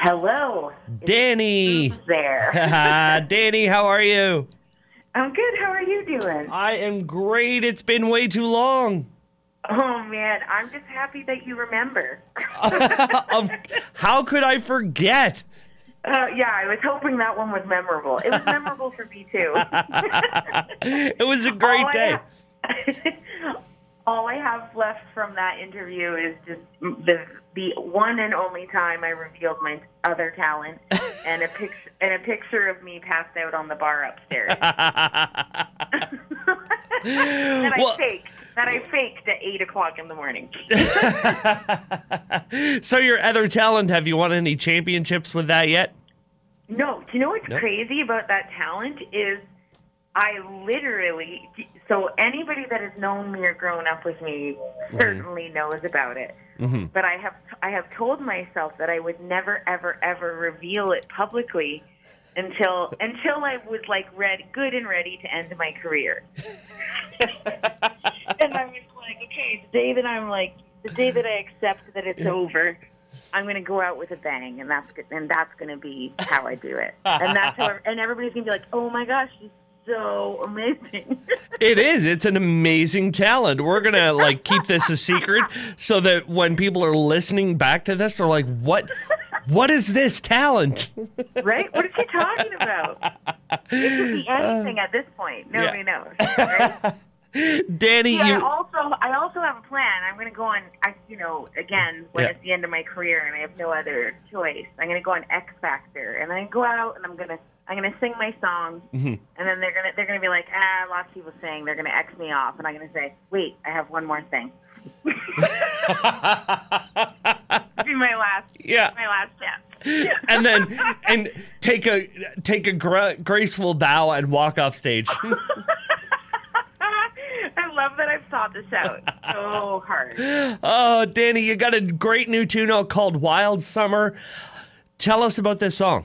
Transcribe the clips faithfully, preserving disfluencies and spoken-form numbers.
Hello. Danny. Who's there? Danny, how are you? I'm good. How are you doing? I am great. It's been way too long. Oh, man. I'm just happy that you remember. Of- how could I forget? Uh, yeah, I was hoping that one was memorable. It was memorable for me, too. It was a great all day. I ha- all I have left from that interview is just the the one and only time I revealed my other talent and a picture and a picture of me passed out on the bar upstairs. that I Well- faked. That I faked at eight o'clock in the morning. So your other talent, have you won any championships with that yet? No, do you know what's Nope. crazy about that talent is I literally, so anybody that has known me or grown up with me certainly knows about it. Mm-hmm. But I have I have told myself that I would never, ever, ever reveal it publicly until until I was like ready, good and ready to end my career. And I was like, okay, the day that I'm like, the day that I accept that it's over, I'm going to go out with a bang, and that's good, and that's going to be how I do it. And that's how, and everybody's going to be like, oh my gosh, she's so amazing. It is. It's an amazing talent. We're going to like keep this a secret so that when people are listening back to this, they're like, what, what is this talent? Right? What is he talking about? It could be anything at this point. Nobody Yeah. knows. Right? Danny, Yeah, I you... also I also have a plan. I'm going to go on, I, you know, again, when Yeah. it's the end of my career and I have no other choice, I'm going to go on X Factor, and I go out and I'm going to I'm going to sing my song, Mm-hmm. and then they're going to they're going to be like, ah, lots of people sing, they're going to X me off, and I'm going to say, wait, I have one more thing. Be my last, Yeah. my last chance. and then and take a take a gra- graceful bow and walk off stage. I love that I've thought this out so hard. Oh, Danny, you got a great new tune out called Wild Summer. Tell us about this song.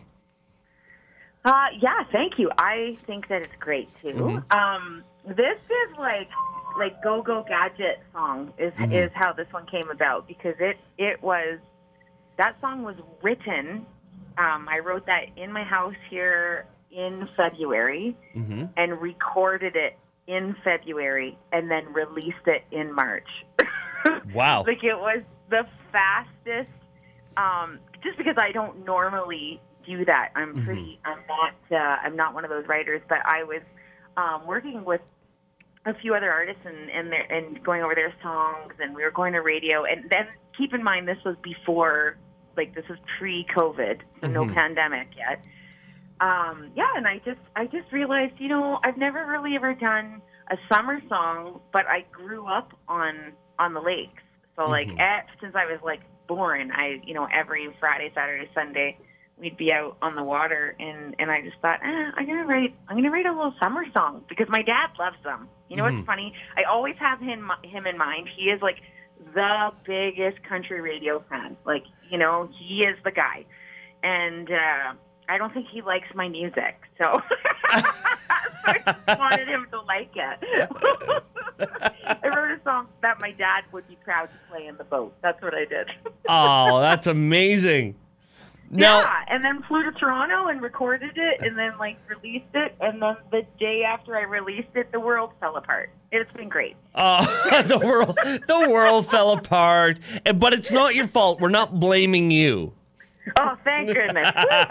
Uh, yeah, thank you. I think that it's great too. Mm-hmm. Um, this is like like Go Go Gadget song is Mm-hmm. is how this one came about, because it it was that song was written. Um, I wrote that in my house here in February Mm-hmm. and recorded it in February and then released it in March. Wow. Like, it was the fastest, um, just because I don't normally do that. I'm pretty, I'm not, uh, I'm not one of those writers, but I was um, working with a few other artists and, and, their, and going over their songs, and we were going to radio. And then keep in mind, this was before, like, this was pre-COVID, so no pandemic yet. Um, yeah, and I just I just realized, you know, I've never really ever done a summer song, but I grew up on on the lakes. So like Mhm. at, since I was like born, I you know every Friday, Saturday, Sunday we'd be out on the water, and and I just thought, eh, I'm gonna write I'm gonna write a little summer song because my dad loves them. You know Mhm. what's funny? I always have him him in mind. He is like the biggest country radio fan. Like, you know, he is the guy, and. uh I don't think he likes my music, so, so I just wanted him to like it. I wrote a song that my dad would be proud to play in the boat. That's what I did. Oh, that's amazing. Now, Yeah, and then flew to Toronto and recorded it, and then like released it, and then the day after I released it, the world fell apart. It's been great. oh, the world, the world fell apart, And- but it's not your fault. We're not blaming you. Oh, thank goodness.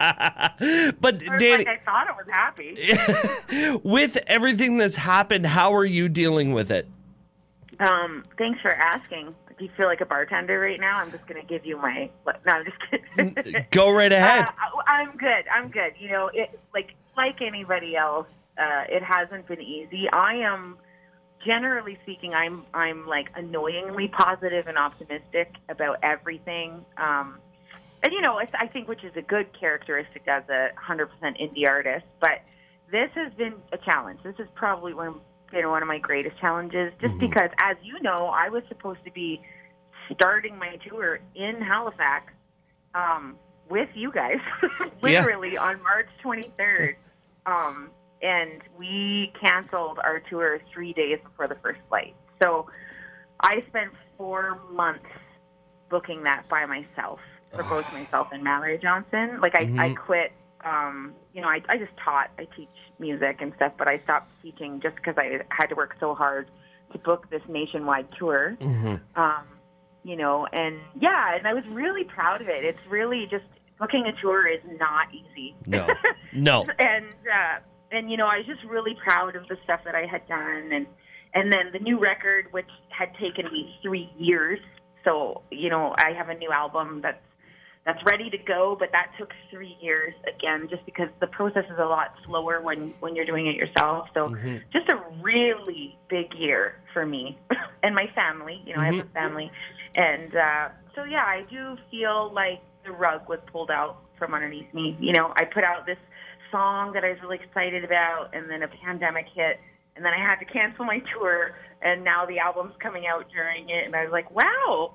But I was Danny, like, I thought I was happy. with everything that's happened, how are you dealing with it? Um, thanks for asking. Do you feel like a bartender right now? I'm just going to give you my. No, I'm just kidding. Go right ahead. Uh, I'm good. I'm good. You know, it like like anybody else, uh, it hasn't been easy. I am, generally speaking, I'm I'm like annoyingly positive and optimistic about everything. Um, and you know, it's, I think which is a good characteristic as a one hundred percent indie artist. But this has been a challenge. This is probably one of, you know, one of my greatest challenges, just Mhm. because, as you know, I was supposed to be starting my tour in Halifax um, with you guys, literally on March twenty-third. Um, and we canceled our tour three days before the first flight. So I spent four months booking that by myself. for both myself and Mallory Johnson. Like, I, Mm-hmm. I quit, um, you know, I, I just taught. I teach music and stuff, but I stopped teaching just because I had to work so hard to book this nationwide tour. Mm-hmm. Um, you know, and yeah, and I was really proud of it. It's really just, booking a tour is not easy. No, no. and, uh, and, you know, I was just really proud of the stuff that I had done. And, and then the new record, which had taken me three years. So, you know, I have a new album that's, that's ready to go, but that took three years again, just because the process is a lot slower when, when you're doing it yourself. So Mm-hmm. just a really big year for me and my family. You know, I have a Mm-hmm. family. And uh, so, yeah, I do feel like the rug was pulled out from underneath me. You know, I put out this song that I was really excited about, and then a pandemic hit, and then I had to cancel my tour, and now the album's coming out during it, and I was like, wow,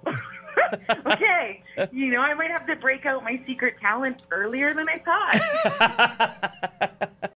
okay, you know, I might have to break out my secret talent earlier than I thought.